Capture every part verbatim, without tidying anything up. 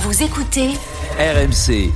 Vous écoutez R M C.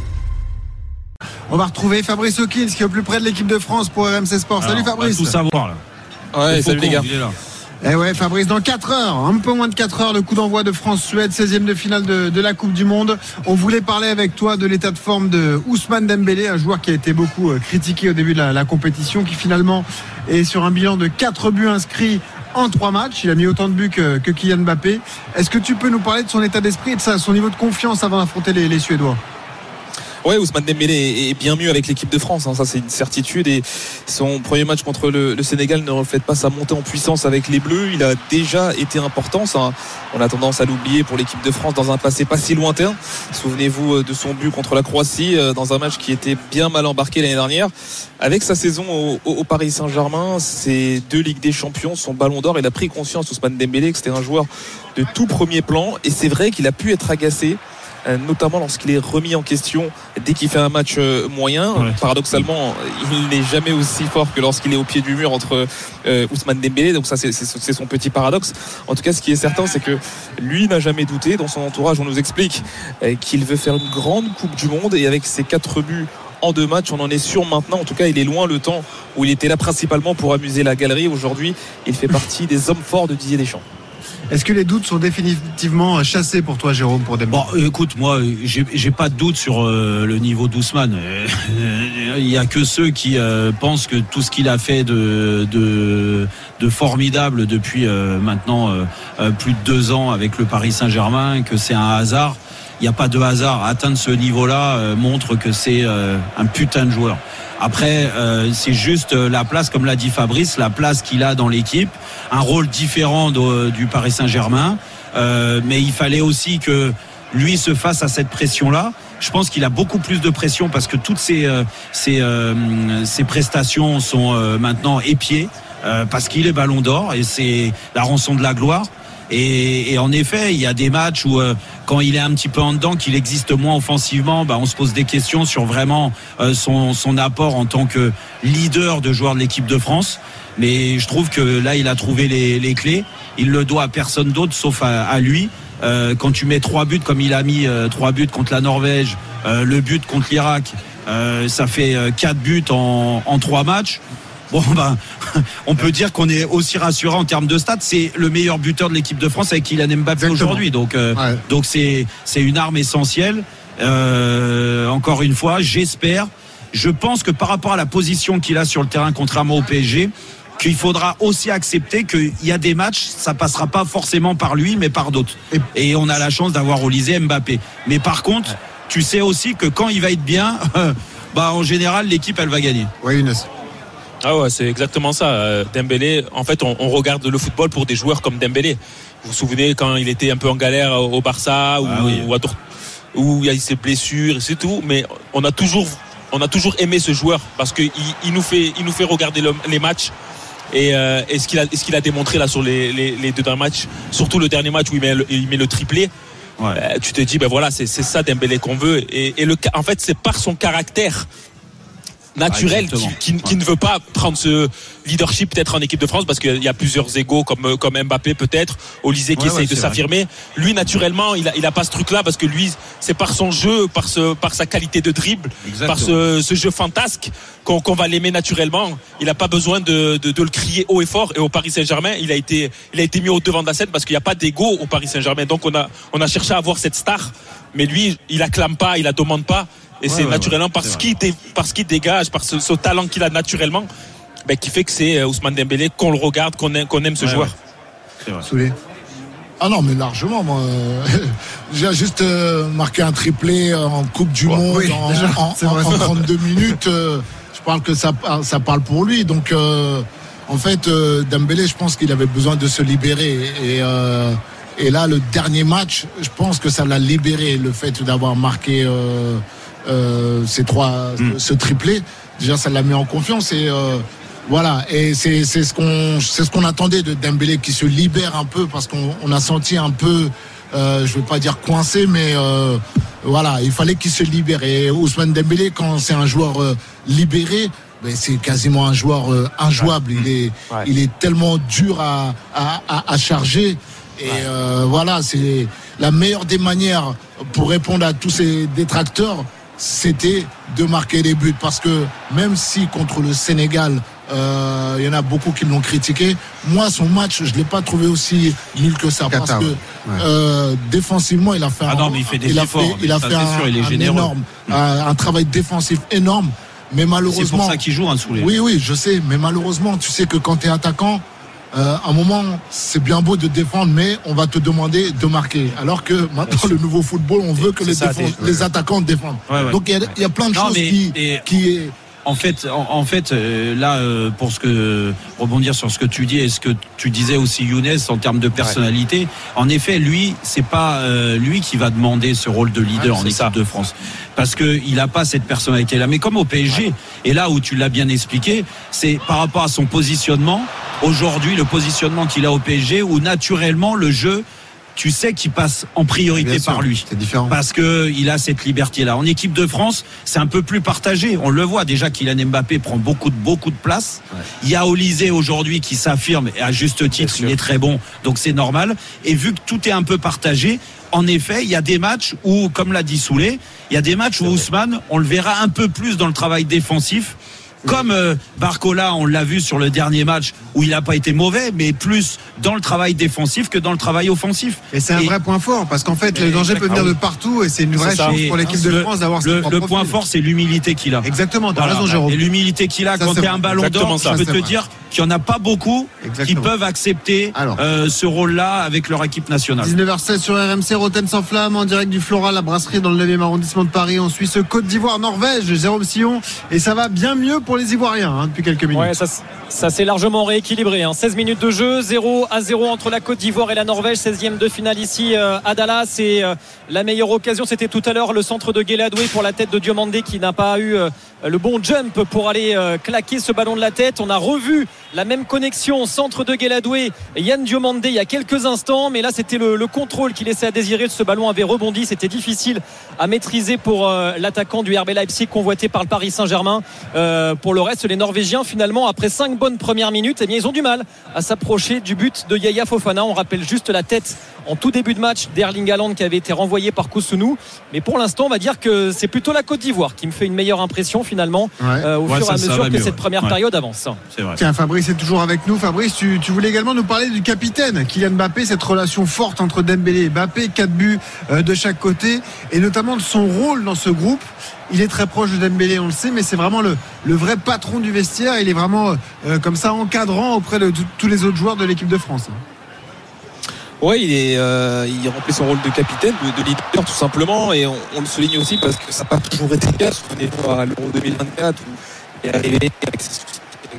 On va retrouver Fabrice Hawkins qui est au plus près de l'équipe de France pour R M C Sport. Salut Alors, Fabrice. On va tout savoir là. Ouais, salut les gars. Eh ouais Fabrice, dans quatre heures, un peu moins de quatre heures, le coup d'envoi de France-Suède, seizième de finale de, de la Coupe du Monde. On voulait parler avec toi de l'état de forme de Ousmane Dembélé, un joueur qui a été beaucoup critiqué au début de la, la compétition, qui finalement est sur un bilan de quatre buts inscrits en trois matchs. Il a mis autant de buts que, que Kylian Mbappé. Est-ce que tu peux nous parler de son état d'esprit et de sa, son niveau de confiance avant d'affronter les, les Suédois ? Ouais, Ousmane Dembélé est bien mieux avec l'équipe de France, hein, ça c'est une certitude, et son premier match contre le, le Sénégal ne reflète pas sa montée en puissance avec les Bleus. Il a déjà été important, ça, on a tendance à l'oublier pour l'équipe de France dans un passé pas si lointain. Souvenez-vous de son but contre la Croatie dans un match qui était bien mal embarqué l'année dernière. Avec sa saison au, au Paris Saint-Germain, ses deux Ligues des Champions, son Ballon d'Or, il a pris conscience, Ousmane Dembélé, que c'était un joueur de tout premier plan, et c'est vrai qu'il a pu être agacé, notamment lorsqu'il est remis en question dès qu'il fait un match moyen. Ouais. Paradoxalement, il n'est jamais aussi fort que lorsqu'il est au pied du mur entre euh, Ousmane Dembélé, donc ça c'est, c'est, c'est son petit paradoxe. En tout cas, ce qui est certain, c'est que lui n'a jamais douté. Dans son entourage, on nous explique euh, qu'il veut faire une grande Coupe du Monde, et avec ses quatre buts en deux matchs, on en est sûr maintenant. En tout cas, il est loin le temps où il était là principalement pour amuser la galerie. Aujourd'hui, il fait partie des hommes forts de Didier Deschamps. Est-ce que les doutes sont définitivement chassés pour toi, Jérôme, pour Dembélé ? Bon, écoute, moi, j'ai, j'ai pas de doute sur euh, le niveau d'Ousmane. Il y a que ceux qui euh, pensent que tout ce qu'il a fait de de, de formidable depuis euh, maintenant euh, plus de deux ans avec le Paris Saint-Germain, que c'est un hasard. Il n'y a pas de hasard. Atteindre ce niveau-là euh, montre que c'est euh, un putain de joueur. Après, euh, c'est juste la place, comme l'a dit Fabrice, la place qu'il a dans l'équipe, un rôle différent de, du Paris Saint-Germain. Euh, mais il fallait aussi que lui se fasse à cette pression-là. Je pense qu'il a beaucoup plus de pression parce que toutes ses, euh, ses, euh, ses prestations sont euh, maintenant épiées euh, parce qu'il est Ballon d'Or et c'est la rançon de la gloire. Et, et en effet, il y a des matchs où euh, quand il est un petit peu en dedans, qu'il existe moins offensivement, bah, on se pose des questions sur vraiment euh, son, son apport en tant que leader de joueur de l'équipe de France. Mais je trouve que là, il a trouvé les, les clés. Il le doit à personne d'autre sauf à, à lui. Euh, quand tu mets trois buts comme il a mis euh, trois buts contre la Norvège, euh, le but contre l'Irak, euh, ça fait euh, quatre buts en, en trois matchs. Bon ben, on peut dire qu'on est aussi rassuré en termes de stats. C'est le meilleur buteur de l'équipe de France avec Kylian Mbappé Exactement. aujourd'hui. Donc, euh, ouais. donc c'est c'est une arme essentielle. Euh, encore une fois, j'espère. Je pense que par rapport à la position qu'il a sur le terrain, contrairement au P S G, qu'il faudra aussi accepter qu'il y a des matchs, ça passera pas forcément par lui, mais par d'autres. Et, et on a la chance d'avoir Olysée Mbappé. Mais par contre, ouais. tu sais aussi que quand il va être bien, bah en général, l'équipe elle va gagner. Oui, Inès. Ah ouais, c'est exactement ça. Dembélé, en fait, on, on regarde le football pour des joueurs comme Dembélé. Vous vous souvenez quand il était un peu en galère au Barça, ou, ah oui. ou à Dort- où il y a ses blessures, et c'est tout. Mais on a toujours, on a toujours aimé ce joueur parce que il, il nous fait, il nous fait regarder le, les matchs. Et, euh, et ce qu'il a, ce qu'il a démontré là sur les, les, les deux derniers matchs, surtout le dernier match où il met le, il met le triplé. Ouais. Euh, tu te dis, ben voilà, c'est, c'est ça Dembélé qu'on veut. Et, et le, en fait, c'est par son caractère naturel ah, qui, qui, qui ouais. ne veut pas prendre ce leadership peut-être en équipe de France parce qu'il y a plusieurs égos comme comme Mbappé peut-être, Olysée qui ouais, essaye ouais, de s'affirmer. Vrai. Lui naturellement il a il a pas ce truc là parce que lui c'est par son jeu, par ce par sa qualité de dribble, Exactement. par ce, ce jeu fantasque qu'on, qu'on va l'aimer naturellement. Il a pas besoin de, de de le crier haut et fort. Et au Paris Saint-Germain il a été il a été mis au devant de la scène parce qu'il y a pas d'égo au Paris Saint-Germain. Donc on a on a cherché à avoir cette star, mais lui il acclame pas, il la demande pas. Et ouais, c'est ouais, naturellement ouais, parce, c'est qu'il dé, parce qu'il dégage, par ce, ce talent qu'il a naturellement, ben, qui fait que c'est Ousmane Dembélé qu'on le regarde, qu'on aime, qu'on aime ce ouais, joueur. Ouais. C'est vrai. Ah non, mais largement, moi. J'ai juste euh, marqué un triplé en Coupe du ouais, Monde oui, en, déjà, en, en, en trente-deux minutes. Euh, je parle que ça, ça parle pour lui. Donc, euh, en fait, euh, Dembélé, je pense qu'il avait besoin de se libérer. Et, euh, et là, le dernier match, je pense que ça l'a libéré, le fait d'avoir marqué... Euh, Euh, ces trois, mmh. ce triplé, déjà ça l'a mis en confiance et euh, voilà. Et c'est c'est ce qu'on c'est ce qu'on attendait de Dembélé qui se libère un peu parce qu'on on a senti un peu, euh, je veux pas dire coincé, mais euh, voilà, il fallait qu'il se libère. Et Ousmane Dembélé, quand c'est un joueur euh, libéré, ben c'est quasiment un joueur euh, injouable. Il est ouais. il est tellement dur à à, à, à charger. Et ouais. euh, voilà, c'est la meilleure des manières pour répondre à tous ces détracteurs, c'était de marquer des buts. Parce que même si contre le Sénégal, il euh, y en a beaucoup qui l'ont critiqué, moi son match je l'ai pas trouvé aussi nul que ça. Parce que ouais. euh, défensivement il a fait ah un, non, mais il fait des il a efforts, fait, il a fait un, sûr, il est un généreux. énorme mmh. un, un travail défensif énorme. Mais malheureusement, c'est pour ça qu'il joue un Soulé. Oui oui je sais, mais malheureusement tu sais que quand tu es attaquant, Euh, à un moment, c'est bien beau de défendre, mais on va te demander de marquer. Alors que maintenant, le nouveau football, on veut que les, ça, défense, les ouais. attaquants défendent. Ouais, ouais. Donc il y, y a plein de non, choses mais, qui, et... qui est. En fait, en, en fait, euh, là, euh, pour ce que rebondir sur ce que tu dis et ce que tu disais aussi, Younes, en termes de personnalité, ouais. en effet, lui, c'est pas euh, lui qui va demander ce rôle de leader ouais, en équipe ça. de France, parce que il a pas cette personnalité-là. Mais comme au P S G, ouais. et là où tu l'as bien expliqué, c'est par rapport à son positionnement. Aujourd'hui, le positionnement qu'il a au P S G, où naturellement le jeu, tu sais qu'il passe en priorité Bien par sûr, lui. C'est différent. Parce que il a cette liberté-là. En équipe de France, c'est un peu plus partagé. On le voit déjà, Kylian Mbappé prend beaucoup de beaucoup de place. Ouais. Il y a Olysée aujourd'hui qui s'affirme et à juste titre, il est très bon, donc c'est normal. Et vu que tout est un peu partagé, en effet, il y a des matchs où, comme l'a dit Soulé, il y a des matchs où Ousmane, on le verra un peu plus dans le travail défensif. Comme euh, Barcola, on l'a vu sur le dernier match où il n'a pas été mauvais, mais plus dans le travail défensif que dans le travail offensif. Et c'est un et... vrai point fort, parce qu'en fait, le danger peut venir de partout, et c'est une vraie chance pour l'équipe de France d'avoir le, le point fort, c'est l'humilité qu'il a. Exactement, t'as voilà. raison, Jérôme. Et l'humilité qu'il a ça, quand t'es un ballon d'or, je peux te vrai. dire qu'il n'y en a pas beaucoup Exactement. qui peuvent accepter euh, ce rôle-là avec leur équipe nationale. dix-neuf heures seize sur R M C, Rotten sans flamme, en direct du Floral, la brasserie dans le neuvième arrondissement de Paris. On suit ce Côte d'Ivoire, Norvège, Jérôme Sillon, et ça va bien mieux pour les Ivoiriens hein, depuis quelques minutes. Ouais, ça, ça s'est largement rééquilibré. Hein. seize minutes de jeu, zéro à zéro entre la Côte d'Ivoire et la Norvège, seizième de finale ici euh, à Dallas. Et euh, la meilleure occasion, c'était tout à l'heure le centre de Guéladoué pour la tête de Diomandé qui n'a pas eu euh, le bon jump pour aller euh, claquer ce ballon de la tête. On a revu la même connexion centre de Guéladoué, Yann Diomandé il y a quelques instants, mais là c'était le, le contrôle qui laissait à désirer. Ce ballon avait rebondi, c'était difficile à maîtriser pour euh, l'attaquant du R B Leipzig convoité par le Paris Saint-Germain. Euh, pour le reste, les Norvégiens finalement après cinq bonnes premières minutes, eh bien, ils ont du mal à s'approcher du but de Yaya Fofana. On rappelle juste la tête en tout début de match d'Erling Haaland qui avait été renvoyé par Kousounou, mais pour l'instant on va dire que c'est plutôt la Côte d'Ivoire qui me fait une meilleure impression finalement ouais. euh, au ouais, fur et à mesure que mieux, cette première ouais. période avance. C'est vrai. Tiens, Fabrice est toujours avec nous. Fabrice, tu, tu voulais également nous parler du capitaine Kylian Mbappé, cette relation forte entre Dembélé et Mbappé, quatre buts euh, de chaque côté, et notamment de son rôle dans ce groupe. Il est très proche de Dembélé, on le sait, mais c'est vraiment le, le vrai patron du vestiaire. Il est vraiment euh, comme ça encadrant auprès de t- tous les autres joueurs de l'équipe de France. Oui, il, est, euh, il remplit son rôle de capitaine, de, de leader tout simplement, et on, on le souligne aussi parce que ça n'a pas toujours été le cas. Souvenez-vous à l'Euro deux mille vingt-quatre où il est arrivé avec ses soucis.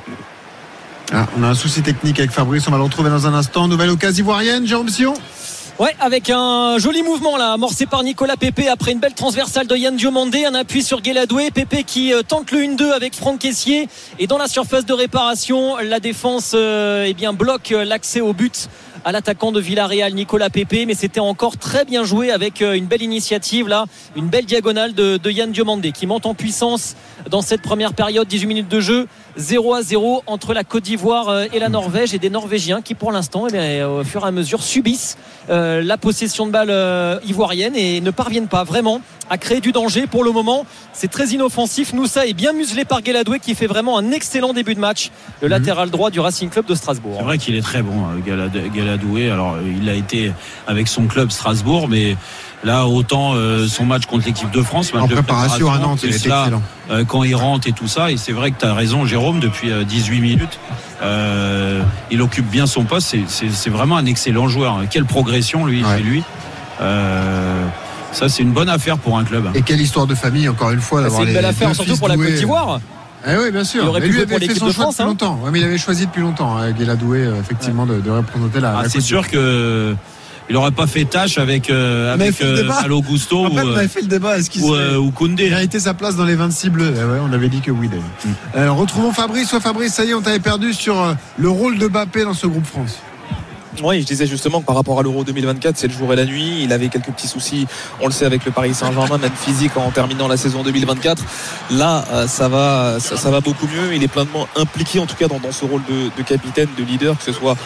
Ah, on a un souci technique avec Fabrice, on va le retrouver dans un instant. Nouvelle occasion ivoirienne, Jérôme Sillon. Ouais, avec un joli mouvement là, amorcé par Nicolas Pepe après une belle transversale de Yann Diomandé, un appui sur Guéladoué, Pepe qui euh, tente le un deux avec Franck Kessié, et dans la surface de réparation, la défense euh, eh bien bloque l'accès au but à l'attaquant de Villarreal, Nicolas Pepe, mais c'était encore très bien joué avec une belle initiative là, une belle diagonale de, de Yann Diomandé qui monte en puissance dans cette première période. Dix-huit minutes de jeu, zéro à zéro entre la Côte d'Ivoire et la Norvège, et des Norvégiens qui pour l'instant eh bien, au fur et à mesure subissent euh, la possession de balle euh, ivoirienne et ne parviennent pas vraiment à créer du danger. Pour le moment c'est très inoffensif. Noussa est bien muselé par Guéladoué qui fait vraiment un excellent début de match, le mmh. latéral droit du Racing Club de Strasbourg. C'est vrai qu'il est très bon, Guéladoué. Alors il a été avec son club Strasbourg, mais là autant euh, son match contre l'équipe de France, match en de préparation à Nantes, il était excellent euh, quand il rentre et tout ça. Et c'est vrai que tu as raison Jérôme, depuis euh, dix-huit minutes euh, il occupe bien son poste. c'est, c'est, c'est vraiment un excellent joueur. Quelle progression lui, ouais. chez lui euh, ça c'est une bonne affaire pour un club. Et quelle histoire de famille encore une fois d'avoir. C'est une belle affaire surtout pour la Côte d'Ivoire. Eh oui, bien sûr. Il aurait mais pu lui jouer pour avait fait son choix depuis hein. longtemps. Ouais, mais il avait choisi depuis longtemps, hein, Guéladoué, euh, effectivement, ouais. de, de représenter la. Ah, la c'est sûr que il n'aurait pas fait tâche avec euh, avec euh, Malo Gusto ou, on avait fait le débat. Est-ce qu'il ou, euh, ou Koundé. Il a été sa place dans les vingt-six bleus. Eh ouais, on avait dit que oui, d'ailleurs. Mm. Euh, retrouvons Fabrice. Soit Fabrice, ça y est, on t'avait perdu sur euh, le rôle de Mbappé dans ce groupe France. Oui, je disais justement que par rapport à l'Euro deux mille vingt-quatre, c'est le jour et la nuit. Il avait quelques petits soucis, on le sait, avec le Paris Saint-Germain, même physique, en terminant la saison deux mille vingt-quatre. Là, ça va, ça, ça va beaucoup mieux. Il est pleinement impliqué, en tout cas, dans, dans ce rôle de, de capitaine, de leader, que ce soit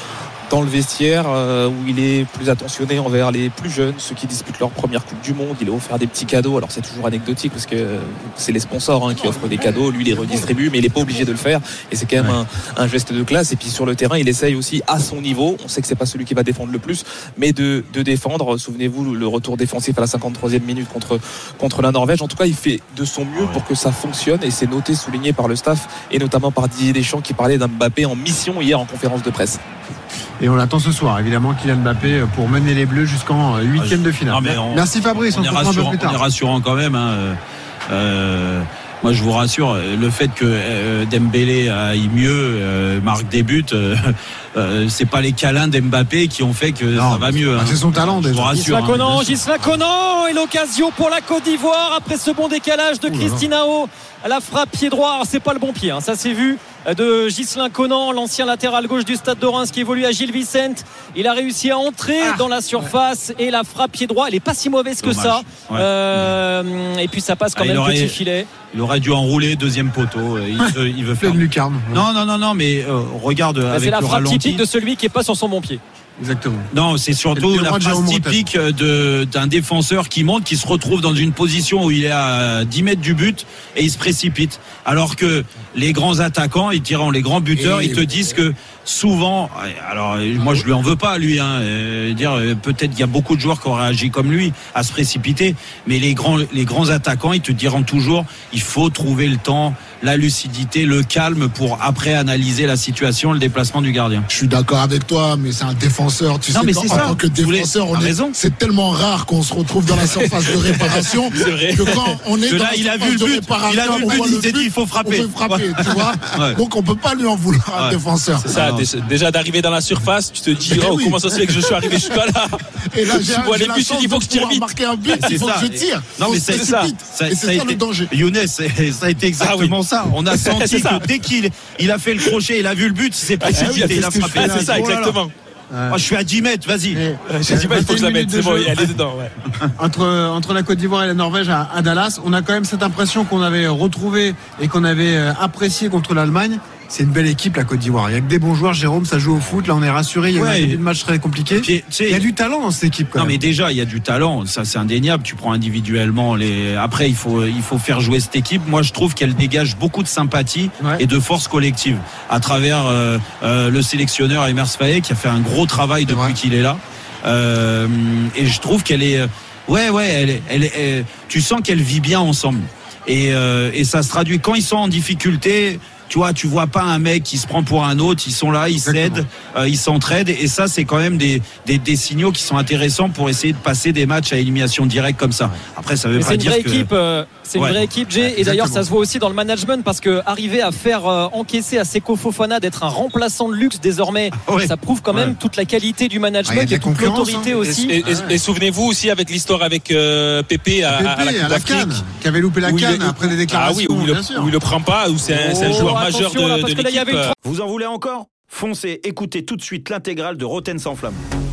dans le vestiaire euh, où il est plus attentionné envers les plus jeunes, ceux qui disputent leur première Coupe du Monde. Il a offert des petits cadeaux. Alors c'est toujours anecdotique parce que c'est les sponsors hein, qui offrent des cadeaux, lui les redistribue, mais il n'est pas obligé de le faire. Et c'est quand même ouais. un, un geste de classe. Et puis sur le terrain, il essaye aussi à son niveau. On sait que c'est pas celui qui va défendre le plus, mais de, de défendre. Souvenez-vous le retour défensif à la cinquante-troisième minute contre contre la Norvège. En tout cas, il fait de son mieux ouais. pour que ça fonctionne. Et c'est noté, souligné par le staff et notamment par Didier Deschamps qui parlait d'un Mbappé en mission hier en conférence de presse. Et on l'attend ce soir, évidemment, Kylian Mbappé pour mener les Bleus jusqu'en huitième de finale. On, Merci Fabrice, on, on, on, se est rassurant, un peu plus tard. on est rassurant quand même. Hein. Euh, moi, je vous rassure, le fait que euh, Dembélé aille mieux, euh, marque des buts, euh, euh, c'est pas les câlins d'Mbappé qui ont fait que non, ça va mieux. Hein. C'est son talent déjà. Gislain Conan, Gislain Conan et l'occasion pour la Côte d'Ivoire après ce bon décalage de Christinao à la frappe pied droit. Alors, c'est pas le bon pied, hein. Ça s'est vu de Gislain Conan, l'ancien latéral gauche du Stade de Reims qui évolue à Gilles Vicente. Il a réussi à entrer ah, dans la surface ouais. et la frappe pied droit, elle est pas si mauvaise que Dommage. ça. Ouais. Euh, et puis ça passe quand ah, même aurait, petit filet. Il aurait dû enrouler deuxième poteau. Il veut, il veut faire lucarne. Non, non, non, non, mais euh, regarde bah, avec le ralenti. C'est la frappe typique de celui qui est pas sur son bon pied. Exactement. Non, c'est surtout la phrase typique de, d'un défenseur qui monte, qui se retrouve dans une position où il est à dix mètres du but et il se précipite. Alors que les grands attaquants, ils tirent les grands buteurs, et ils te disent que souvent, alors moi je lui en veux pas lui, hein, euh, dire peut-être qu'il y a beaucoup de joueurs qui ont réagi comme lui à se précipiter, mais les grands les grands attaquants, ils te diront toujours, il faut trouver le temps, la lucidité, le calme pour après analyser la situation, le déplacement du gardien. Je suis d'accord avec toi, mais c'est un défenseur. Tu non, sais, mais quand, c'est en ça. tant que défenseur, on est, c'est tellement rare qu'on se retrouve dans la surface de réparation que quand on est que dans là, la il a vu surface le de but, réparation, il a vu le but, il s'est dit il faut frapper. On peut frapper, tu vois. Ouais. Donc on peut pas lui en vouloir ouais. un défenseur. C'est ça. Déjà, déjà d'arriver dans la surface, tu te dis oh oui. comment ça se fait que je suis arrivé jusqu'à là. Et là, j'ai, tu vois j'ai les buts, il faut que je tire vite. Marquer un but, il faut que je tire. Non mais c'est ça. Et c'est ça le danger. Younes, ça a été exactement ça. On a senti que dès qu'il il a fait le crochet, il a vu le but, il s'est précipité, il a frappé. C'est ça exactement. Euh, oh, je suis à dix mètres, vas-y. Et, j'ai dit pas, il faut que je la mette, c'est bon, elle est dedans. Ouais. entre, entre la Côte d'Ivoire et la Norvège à, à Dallas, on a quand même cette impression qu'on avait retrouvé et qu'on avait apprécié contre l'Allemagne. C'est une belle équipe, la Côte d'Ivoire. Il n'y a que des bons joueurs. Jérôme, ça joue au foot. Là, on est rassuré. Il y a ouais. eu des matchs très compliqués. Puis, il y a du talent dans cette équipe, quand non, même. mais déjà, il y a du talent. Ça, c'est indéniable. Tu prends individuellement les. Après, il faut, il faut faire jouer cette équipe. Moi, je trouve qu'elle dégage beaucoup de sympathie ouais. et de force collective à travers euh, euh, le sélectionneur Emers Faé qui a fait un gros travail depuis ouais. qu'il est là. Euh, et je trouve qu'elle est. Ouais, ouais. Elle, elle, elle, elle, tu sens qu'elle vit bien ensemble. Et, euh, et ça se traduit quand ils sont en difficulté. Tu vois, tu vois pas un mec qui se prend pour un autre, ils sont là, ils s'aident, euh, ils s'entraident, et ça c'est quand même des, des, des signaux qui sont intéressants pour essayer de passer des matchs à élimination directe comme ça. Après, ça veut mais pas dire que... Équipe, euh, c'est ouais. une vraie équipe, Jay, ouais, et d'ailleurs ça se voit aussi dans le management, parce que arriver à faire euh, encaisser à Seko Fofana d'être un remplaçant de luxe désormais, ouais. ça prouve quand même ouais. toute la qualité du management ah, et toute l'autorité hein. aussi. Et, et, et, et souvenez-vous aussi avec l'histoire avec euh, Pépé à, Pépé, à la, à la Cannes, qui avait loupé la Cannes après des déclarations. Ah oui, où il, le, où il le prend pas, où c'est un, c'est un joueur majeur de, de l'équipe. Vous en voulez encore ? Foncez, écoutez tout de suite l'intégrale de Roten sans flamme.